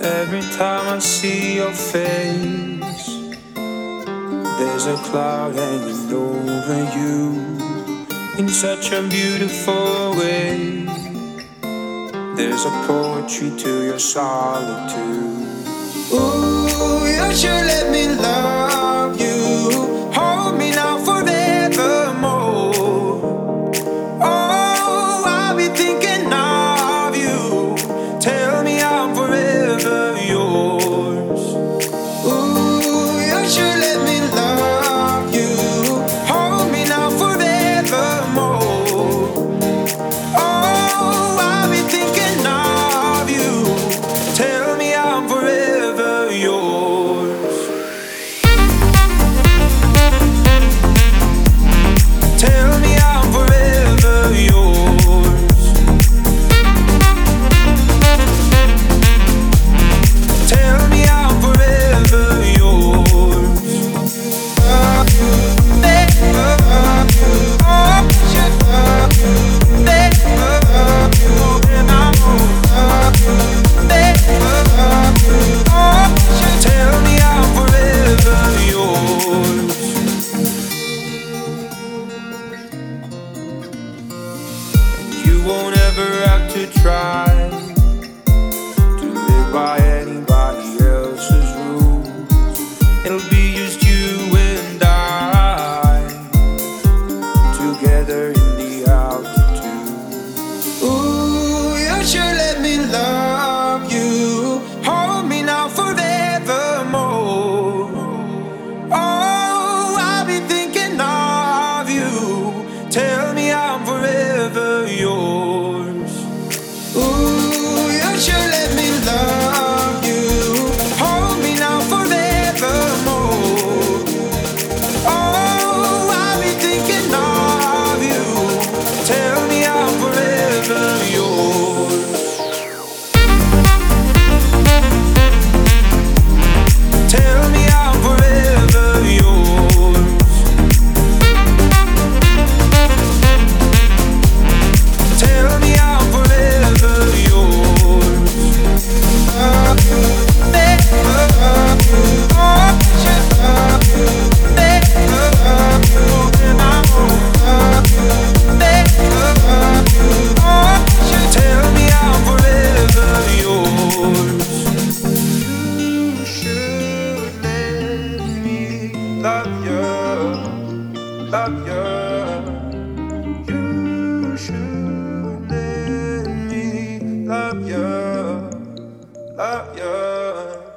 Every time I see your face, there's a cloud hanging over you in such a beautiful way. There's a poetry to your solitude. Ooh, you should let me love you. Hold me now forevermore. Oh, I'll be thinking of you. Tell me I'm forever yours. Ooh, you should let me love you. Hold me now forevermore. Oh, I'll be thinking of you. Tell me I'm forever yours. Tell me I'm forever yours. Tell me I'm forever yours. Love you, love you, oh, should love you, love you, and I won't love you, love you, oh, should tell me I'm forever yours. You won't ever have to try to live by anybody else's rules. It'll be just you and I together in the altitude. Ooh, you should let me love you. Hold me now forevermore. Oh, I'll be thinking of you. Tell me I'm forever yours. Ooh, you should let me love you. Hold me now forevermore. Oh, I'll be thinking of you. Tell me I'm forever yours. Tell me I'm forever yours. Tell me I'm forever yours. Love you, love you, oh, should love you, love you, and I won't love you, love you, oh, should tell me I'm forever yours. You should let me love you, love you. You should let me love you, love you.